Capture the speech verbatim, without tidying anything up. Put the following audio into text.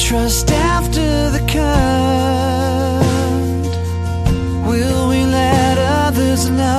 trust after the cut? Will we let others love